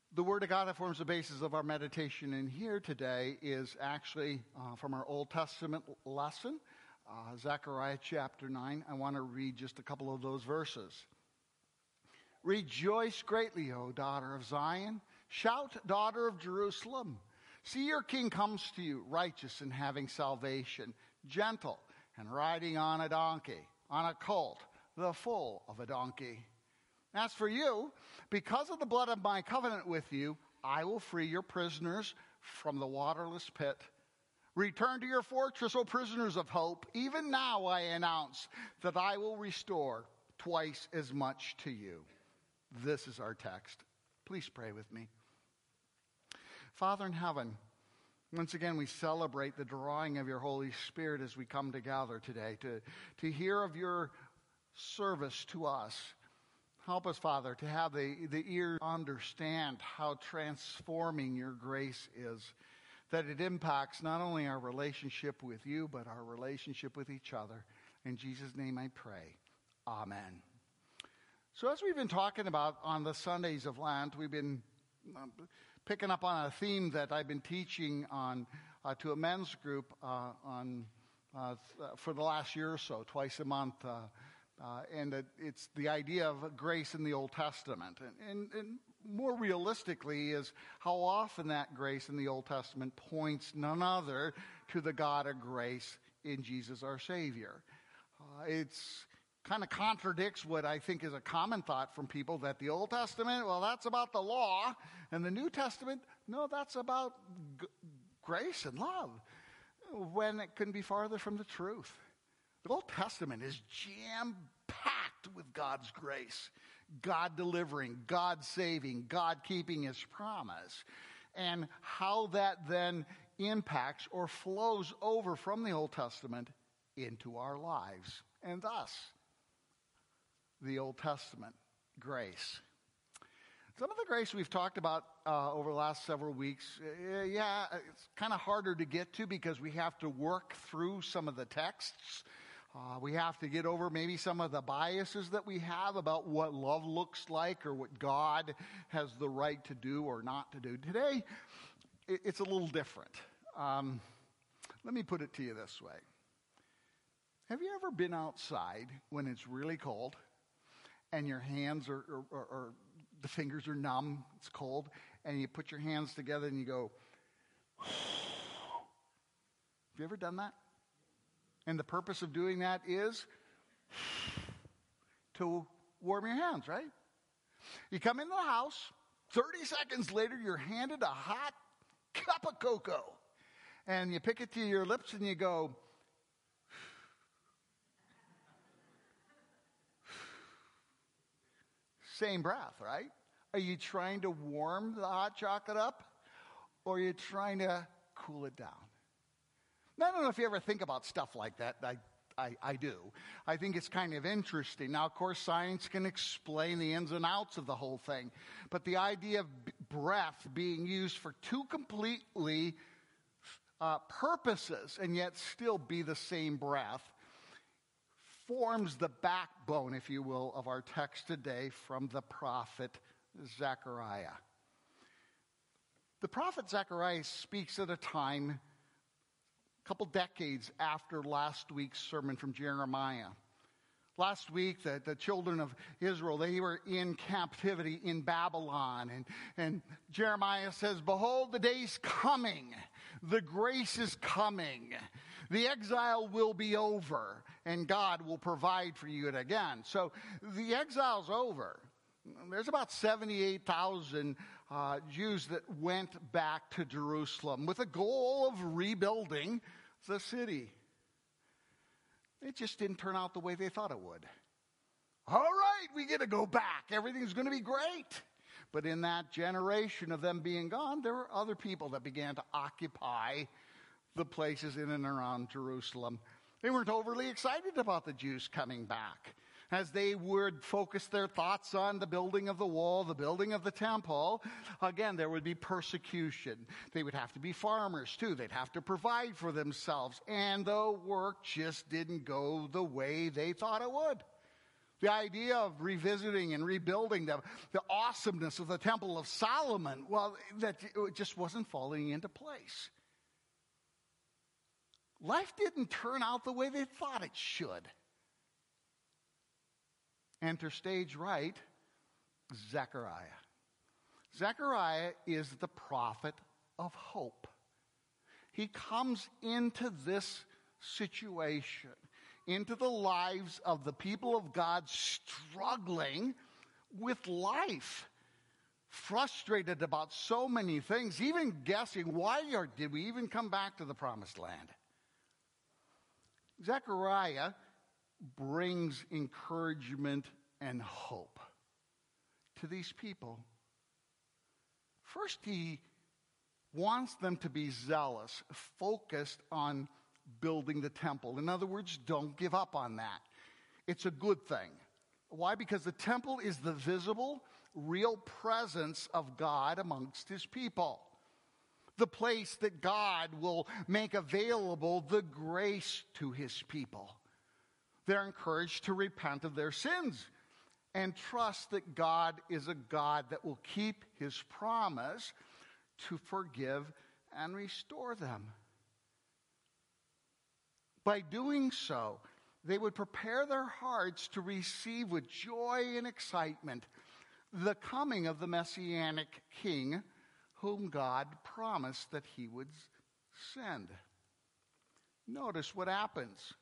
The Word of God that forms the basis of our meditation in here today is actually from our Old Testament lesson, Zechariah chapter 9. I want to read just a couple of those verses. Rejoice greatly, O daughter of Zion. Shout, daughter of Jerusalem. See, your king comes to you, righteous and having salvation, gentle and riding on a donkey, on a colt, the foal of a donkey. As for you, because of the blood of my covenant with you, I will free your prisoners from the waterless pit. Return to your fortress, O prisoners of hope. Even now I announce that I will restore twice as much to you. This is our text. Please pray with me. Father in heaven, once again we celebrate the drawing of your Holy Spirit as we come together today to hear of your service to us. Help us, Father, to have the ear to understand how transforming your grace is, that it impacts not only our relationship with you, but our relationship with each other. In Jesus' name I pray. Amen. So as we've been talking about on the Sundays of Lent, we've been picking up on a theme that I've been teaching on to a men's group for the last year or so, twice a month. And it's the idea of grace in the Old Testament. And more realistically is how often that grace in the Old Testament points none other to the God of grace in Jesus our Savior. It's kind of contradicts what I think is a common thought from people that the Old Testament, well, that's about the law. And the New Testament, no, that's about grace and love. When it couldn't be farther from the truth. The Old Testament is jam-packed with God's grace, God delivering, God saving, God keeping his promise, and how that then impacts or flows over from the Old Testament into our lives, and thus the Old Testament grace. Some of the grace we've talked about over the last several weeks, it's kind of harder to get to because we have to work through some of the texts. We have to get over maybe some of the biases that we have about what love looks like or what God has the right to do or not to do. Today, it's a little different. Let me put it to you this way. Have you ever been outside when it's really cold and your hands or the fingers are numb, it's cold, and you put your hands together and you go, have you ever done that? And the purpose of doing that is to warm your hands, right? You come into the house, 30 seconds later, you're handed a hot cup of cocoa. And you pick it to your lips and you go, same breath, right? Are you trying to warm the hot chocolate up? Or are you trying to cool it down? I don't know if you ever think about stuff like that. I do. I think it's kind of interesting. Now, of course, science can explain the ins and outs of the whole thing. But the idea of breath being used for two completely purposes and yet still be the same breath forms the backbone, if you will, of our text today from the prophet Zechariah. The prophet Zechariah speaks at a time couple decades after last week's sermon from Jeremiah. Last week, the children of Israel, they were in captivity in Babylon. And Jeremiah says, behold, the day's coming. The grace is coming. The exile will be over. And God will provide for you again. So the exile's over. There's about 78,000 Jews that went back to Jerusalem with a goal of rebuilding the city. It just didn't turn out the way they thought it would. All right, we get to go back. Everything's going to be great. But in that generation of them being gone, there were other people that began to occupy the places in and around Jerusalem. They weren't overly excited about the Jews coming back. As they would focus their thoughts on the building of the wall, the building of the temple, again, there would be persecution. They would have to be farmers, too. They'd have to provide for themselves. And the work just didn't go the way they thought it would. The idea of revisiting and rebuilding the awesomeness of the Temple of Solomon, well, that it just wasn't falling into place. Life didn't turn out the way they thought it should. Enter stage right, Zechariah. Zechariah is the prophet of hope. He comes into this situation, into the lives of the people of God struggling with life, frustrated about so many things, even guessing, did we even come back to the promised land? Zechariah brings encouragement and hope to these people. First, he wants them to be zealous, focused on building the temple. In other words, don't give up on that. It's a good thing. Why? Because the temple is the visible, real presence of God amongst his people. The place that God will make available the grace to his people. They're encouraged to repent of their sins and trust that God is a God that will keep his promise to forgive and restore them. By doing so, they would prepare their hearts to receive with joy and excitement the coming of the Messianic King whom God promised that he would send. Notice what happens.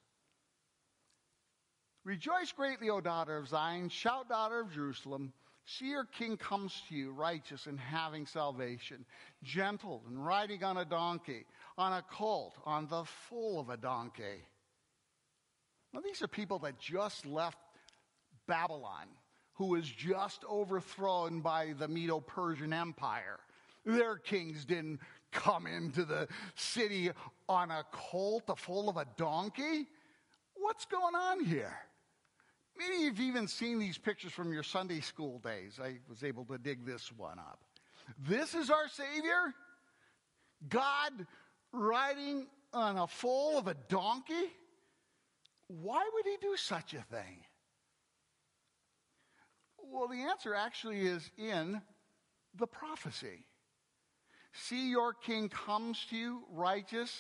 Rejoice greatly, O daughter of Zion. Shout, daughter of Jerusalem. See, your king comes to you, righteous and having salvation, gentle and riding on a donkey, on a colt, on the foal of a donkey. Now, these are people that just left Babylon, who was just overthrown by the Medo-Persian Empire. Their kings didn't come into the city on a colt, the foal of a donkey. What's going on here? Maybe you've even seen these pictures from your Sunday school days. I was able to dig this one up. This is our Savior? God riding on a foal of a donkey? Why would he do such a thing? Well, the answer actually is in the prophecy. See, your king comes to you righteous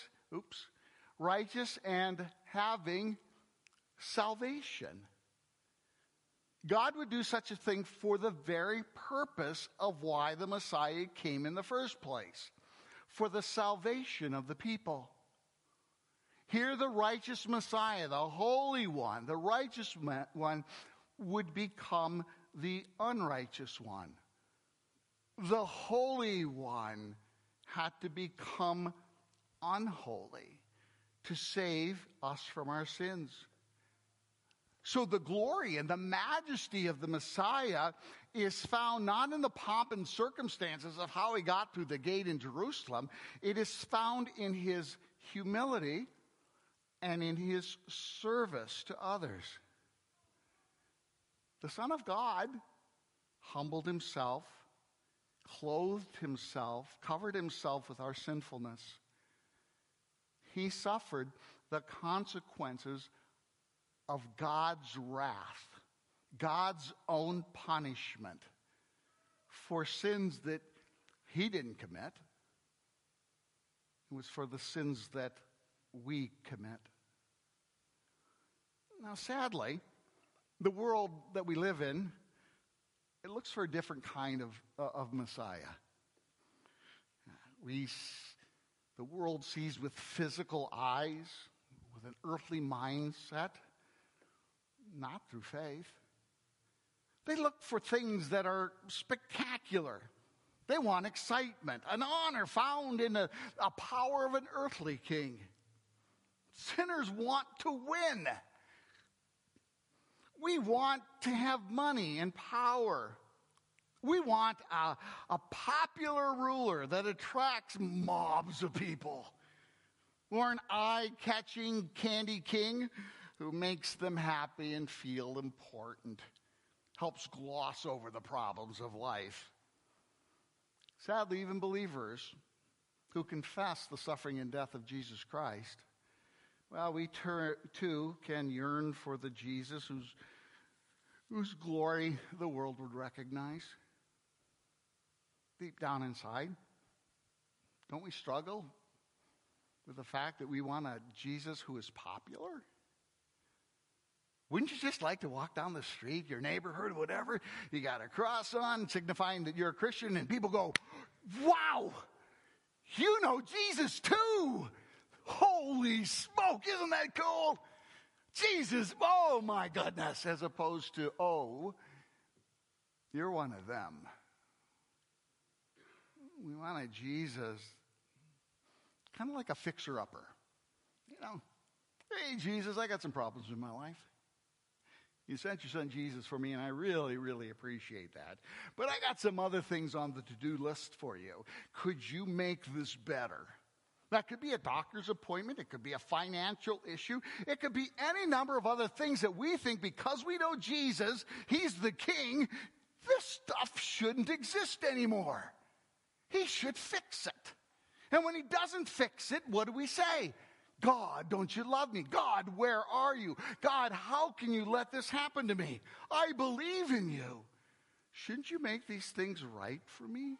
and having salvation. God would do such a thing for the very purpose of why the Messiah came in the first place, for the salvation of the people. Here the righteous Messiah, the Holy One, the righteous one, would become the unrighteous one. The Holy One had to become unholy to save us from our sins. So the glory and the majesty of the Messiah is found not in the pomp and circumstances of how he got through the gate in Jerusalem. It is found in his humility and in his service to others. The Son of God humbled himself, clothed himself, covered himself with our sinfulness. He suffered the consequences of God's wrath, God's own punishment for sins that he didn't commit. It was for the sins that we commit. Now, sadly, the world that we live in, it looks for a different kind of Messiah. The world sees with physical eyes, with an earthly mindset, not through faith. They look for things that are spectacular. They want excitement, an honor found in a power of an earthly king. Sinners want to win. We want to have money and power. We want a popular ruler that attracts mobs of people, or an eye-catching candy king who makes them happy and feel important, helps gloss over the problems of life. Sadly, even believers who confess the suffering and death of Jesus Christ, well, we too can yearn for the Jesus whose glory the world would recognize. Deep down inside, don't we struggle with the fact that we want a Jesus who is popular? Wouldn't you just like to walk down the street, your neighborhood, whatever, you got a cross on signifying that you're a Christian, and people go, wow, you know Jesus too. Holy smoke, isn't that cool? Jesus, oh my goodness, as opposed to, oh, you're one of them. We want a Jesus, kind of like a fixer-upper. You know, hey, Jesus, I got some problems in my life. You sent your son Jesus for me, and I really, really appreciate that. But I got some other things on the to-do list for you. Could you make this better? That could be a doctor's appointment. It could be a financial issue. It could be any number of other things that we think because we know Jesus, he's the king, this stuff shouldn't exist anymore. He should fix it. And when he doesn't fix it, what do we say? God, don't you love me? God, where are you? God, how can you let this happen to me? I believe in you. Shouldn't you make these things right for me?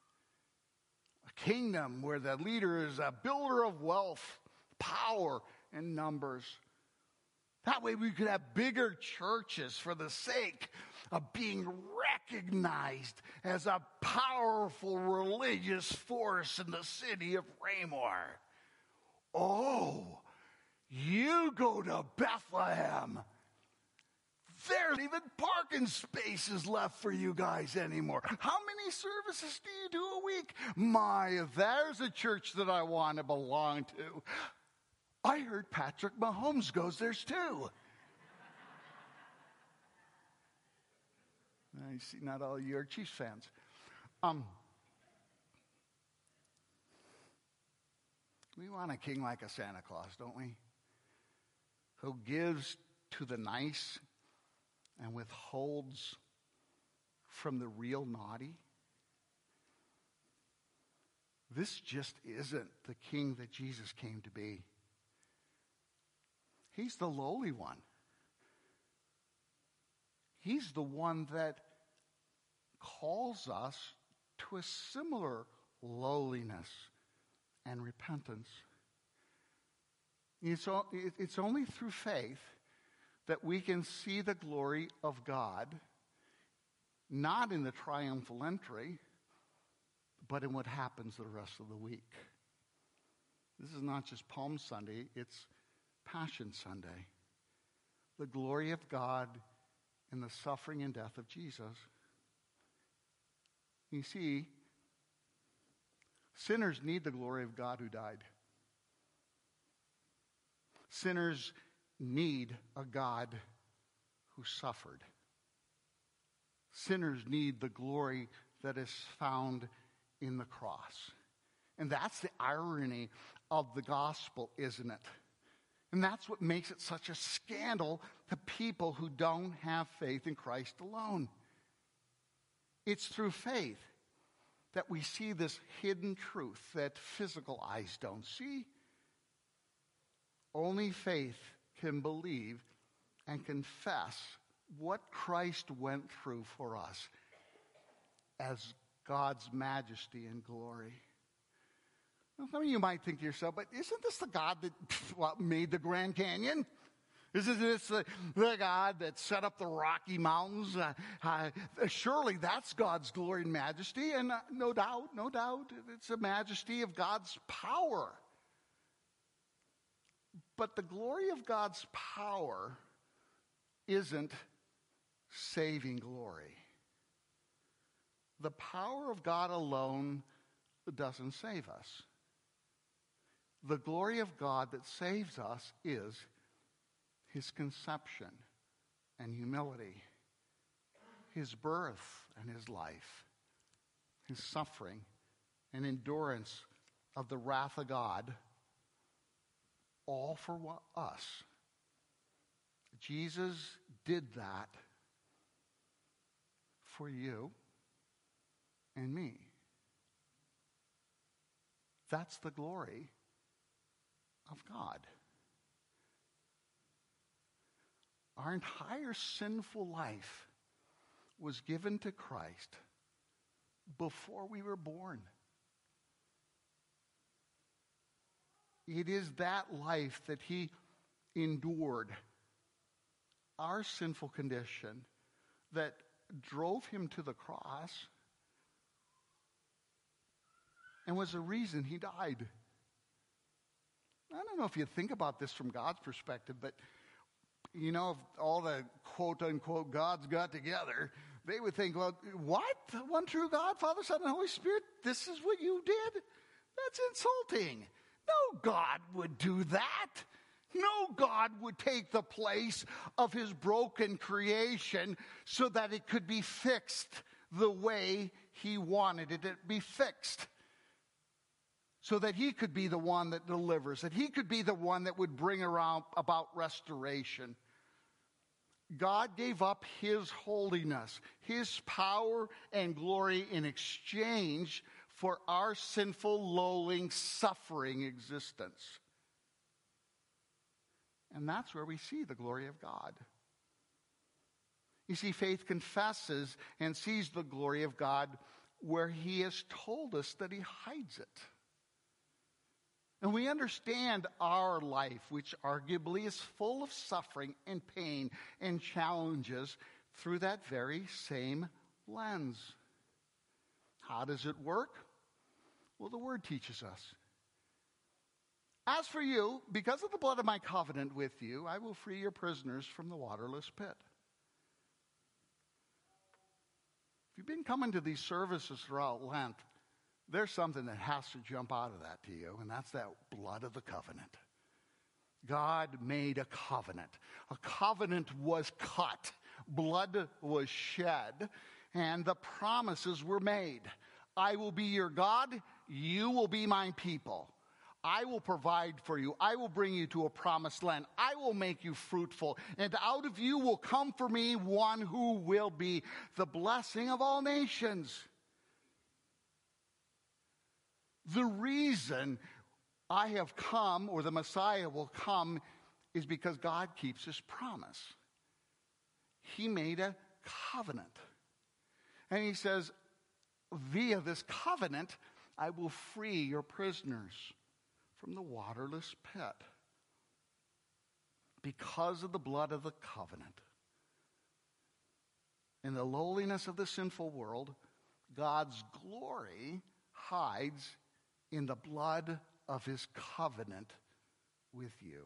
A kingdom where the leader is a builder of wealth, power, and numbers. That way we could have bigger churches for the sake of being recognized as a powerful religious force in the city of Raymore. Oh, you go to Bethlehem. There's even parking spaces left for you guys anymore. How many services do you do a week? My, there's a church that I want to belong to. I heard Patrick Mahomes goes there too. I see not all you are Chiefs fans. We want a king like a Santa Claus, don't we? Who gives to the nice and withholds from the real naughty. This just isn't the king that Jesus came to be. He's the lowly one. He's the one that calls us to a similar lowliness and repentance. It's only through faith that we can see the glory of God, not in the triumphal entry, but in what happens the rest of the week. This is not just Palm Sunday, it's Passion Sunday. The glory of God in the suffering and death of Jesus. You see, sinners need the glory of God who died. Sinners need a God who suffered. Sinners need the glory that is found in the cross. And that's the irony of the gospel, isn't it? And that's what makes it such a scandal to people who don't have faith in Christ alone. It's through faith that we see this hidden truth that physical eyes don't see. Only faith can believe and confess what Christ went through for us as God's majesty and glory. Now, some of you might think to yourself, but isn't this the God that made the Grand Canyon? Isn't this the God that set up the Rocky Mountains? Surely that's God's glory and majesty, and no doubt, it's the majesty of God's power. But the glory of God's power isn't saving glory. The power of God alone doesn't save us. The glory of God that saves us is his conception and humility, his birth and his life, his suffering and endurance of the wrath of God, all for us. Jesus did that for you and me. That's the glory of God. our entire sinful life was given to Christ before we were born. It is that life that he endured, our sinful condition, that drove him to the cross and was the reason he died. I don't know if you think about this from God's perspective, but you know, if all the quote-unquote gods got together, they would think, well, what? The one true God, Father, Son, and Holy Spirit, this is what you did? That's insulting. No God would do that. No God would take the place of his broken creation so that it could be fixed the way he wanted it to be fixed. So that he could be the one that delivers, that he could be the one that would bring about restoration. God gave up his holiness, his power and glory in exchange for our sinful, lowling, suffering existence. And that's where we see the glory of God. You see, faith confesses and sees the glory of God where he has told us that he hides it. And we understand our life, which arguably is full of suffering and pain and challenges, through that very same lens. How does it work? Well, the Word teaches us. As for you, because of the blood of my covenant with you, I will free your prisoners from the waterless pit. If you've been coming to these services throughout Lent, there's something that has to jump out of that to you, and that's that blood of the covenant. God made a covenant. A covenant was cut. Blood was shed, and the promises were made. I will be your God. You will be my people. I will provide for you. I will bring you to a promised land. I will make you fruitful. And out of you will come for me one who will be the blessing of all nations. The reason I have come, or the Messiah will come, is because God keeps his promise. He made a covenant. And he says, via this covenant, I will free your prisoners from the waterless pit because of the blood of the covenant. In the lowliness of the sinful world, God's glory hides in the blood of his covenant with you.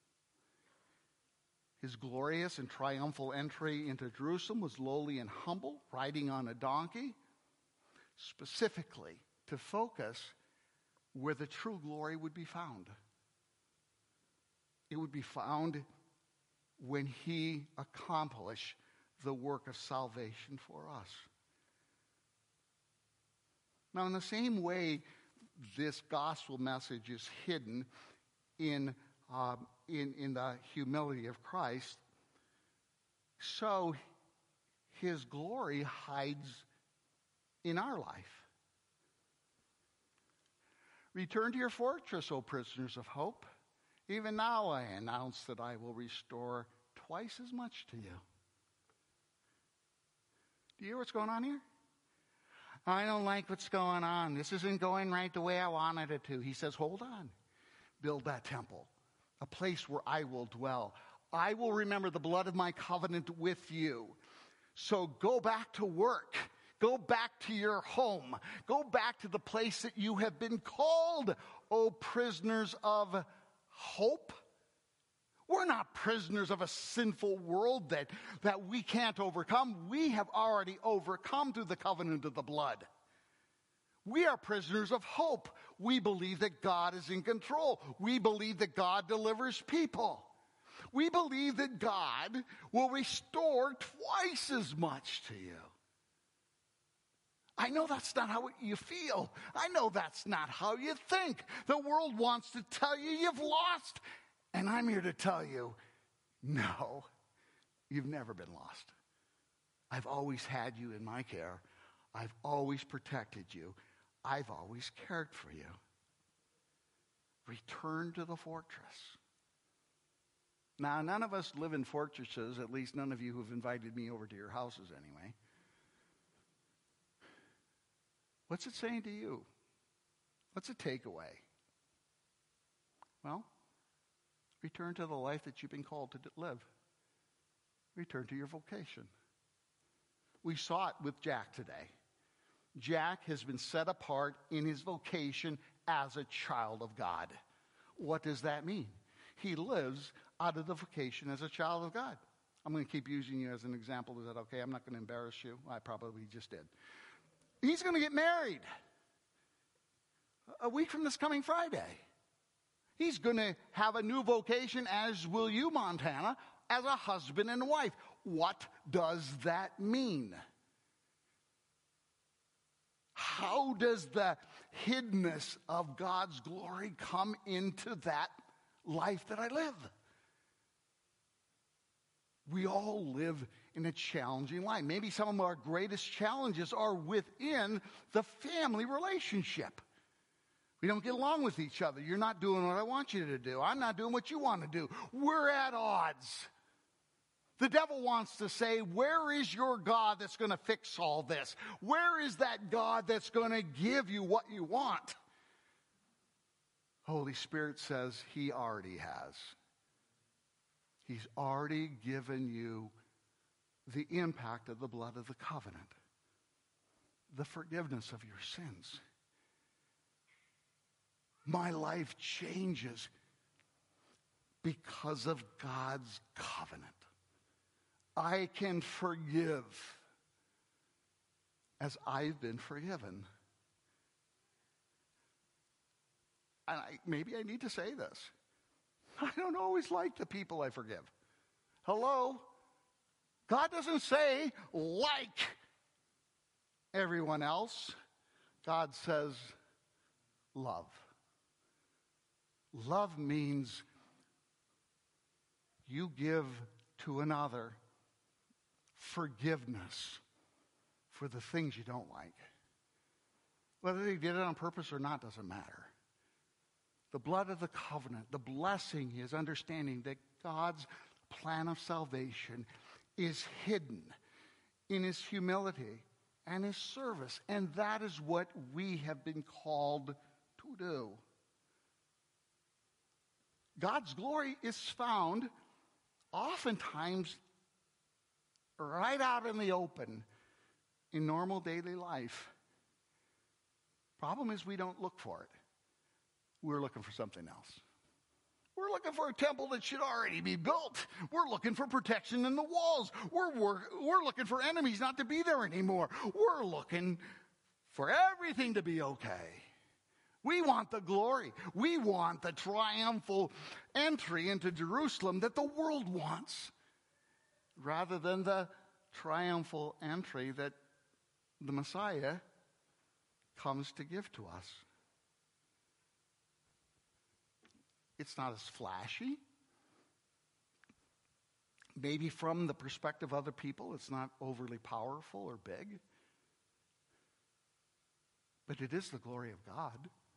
His glorious and triumphal entry into Jerusalem was lowly and humble, riding on a donkey, specifically to focus where the true glory would be found. It would be found when he accomplished the work of salvation for us. Now, in the same way, this gospel message is hidden in the humility of Christ, so his glory hides in our life. Return to your fortress, O prisoners of hope. Even now I announce that I will restore twice as much to you. Do you hear what's going on here? I don't like what's going on. This isn't going right the way I wanted it to. He says, hold on. Build that temple, a place where I will dwell. I will remember the blood of my covenant with you. So go back to work. Go back to your home. Go back to the place that you have been called, O prisoners of hope. We're not prisoners of a sinful world that we can't overcome. We have already overcome through the covenant of the blood. We are prisoners of hope. We believe that God is in control. We believe that God delivers people. We believe that God will restore twice as much to you. I know that's not how you feel. I know that's not how you think. The world wants to tell you you've lost. And I'm here to tell you, no, you've never been lost. I've always had you in my care. I've always protected you. I've always cared for you. Return to the fortress. Now, none of us live in fortresses, at least none of you who've invited me over to your houses anyway. What's it saying to you? What's a takeaway? Well, return to the life that you've been called to live. Return to your vocation. We saw it with Jack today. Jack has been set apart in his vocation as a child of God. What does that mean? He lives out of the vocation as a child of God. I'm going to keep using you as an example. Is that okay? I'm not going to embarrass you. I probably just did. He's going to get married a week from this coming Friday. He's going to have a new vocation, as will you, Montana, as a husband and wife. What does that mean? How does the hiddenness of God's glory come into that life that I live? We all live in a challenging life. Maybe some of our greatest challenges are within the family relationship. We don't get along with each other. You're not doing what I want you to do. I'm not doing what you want to do. We're at odds. The devil wants to say, where is your God that's going to fix all this? Where is that God that's going to give you what you want? Holy Spirit says he already has. He's already given you the impact of the blood of the covenant, the forgiveness of your sins. My life changes because of God's covenant. I can forgive as I've been forgiven. And maybe I need to say this. I don't always like the people I forgive. Hello? God doesn't say like everyone else. God says love. Love means you give to another forgiveness for the things you don't like. Whether they did it on purpose or not doesn't matter. The blood of the covenant, the blessing is understanding that God's plan of salvation is hidden in his humility and his service. And that is what we have been called to do. God's glory is found oftentimes right out in the open in normal daily life. Problem is we don't look for it. We're looking for something else. We're looking for a temple that should already be built. We're looking for protection in the walls. We're looking for enemies not to be there anymore. We're looking for everything to be okay. We want the glory. We want the triumphal entry into Jerusalem that the world wants, rather than the triumphal entry that the Messiah comes to give to us. It's not as flashy. Maybe from the perspective of other people, it's not overly powerful or big. But it is the glory of God.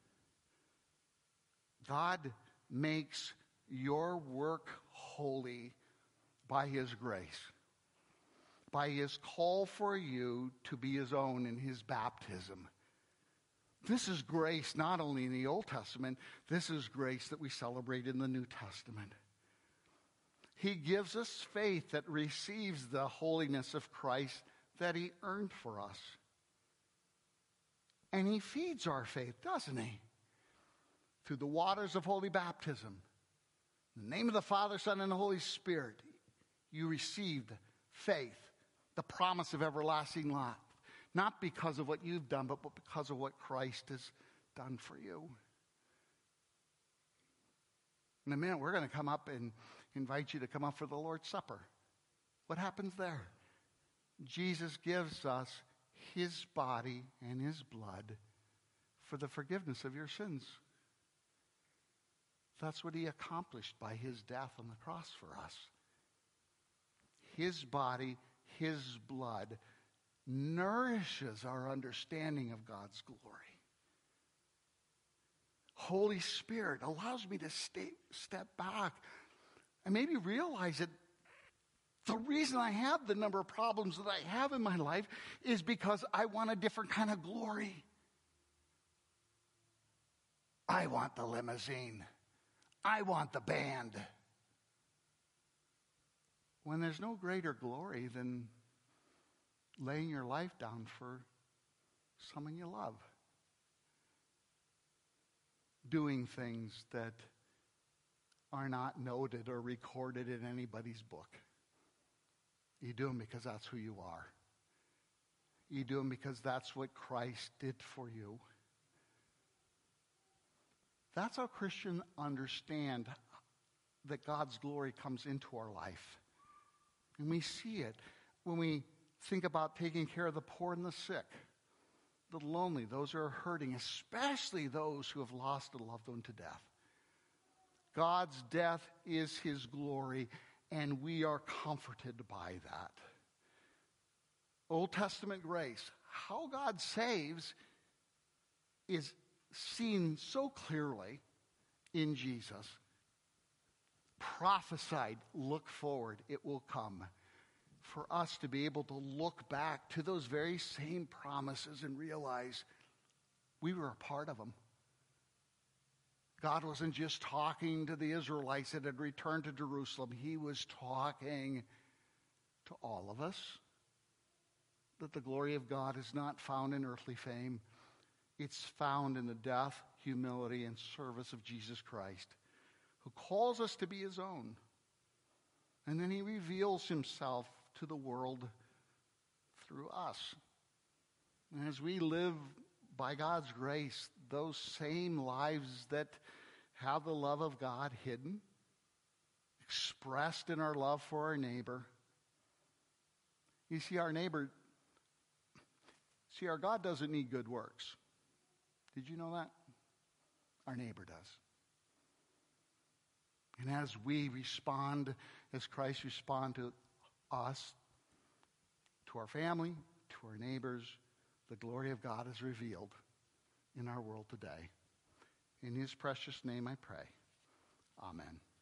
God makes your work holy by his grace, by his call for you to be his own in his baptism. This is grace not only in the Old Testament, this is grace that we celebrate in the New Testament. He gives us faith that receives the holiness of Christ that he earned for us. And he feeds our faith, doesn't he? Through the waters of holy baptism. In the name of the Father, Son, and the Holy Spirit, you received faith, the promise of everlasting life. Not because of what you've done, but because of what Christ has done for you. In a minute, we're going to come up and invite you to come up for the Lord's Supper. What happens there? Jesus gives us his body and his blood for the forgiveness of your sins. That's what he accomplished by his death on the cross for us. His body, his blood nourishes our understanding of God's glory. Holy Spirit allows me to step back I maybe realize that the reason I have the number of problems that I have in my life is because I want a different kind of glory. I want the limousine. I want the band. When there's no greater glory than laying your life down for someone you love. Doing things that are not noted or recorded in anybody's book. You do them because that's who you are. You do them because that's what Christ did for you. That's how Christians understand that God's glory comes into our life. And we see it when we think about taking care of the poor and the sick, the lonely, those who are hurting, especially those who have lost a loved one to death. God's death is his glory, and we are comforted by that. Old Testament grace, how God saves, is seen so clearly in Jesus. Prophesied, look forward, it will come. For us to be able to look back to those very same promises and realize we were a part of them. God wasn't just talking to the Israelites that had returned to Jerusalem. He was talking to all of us. That the glory of God is not found in earthly fame. It's found in the death, humility, and service of Jesus Christ, who calls us to be his own. And then he reveals himself to the world through us. And as we live by God's grace, those same lives that have the love of God hidden, expressed in our love for our neighbor. You see, our God doesn't need good works. Did you know that? Our neighbor does. And as we respond, as Christ responds to us, to our family, to our neighbors, the glory of God is revealed in our world today. In his precious name I pray. Amen.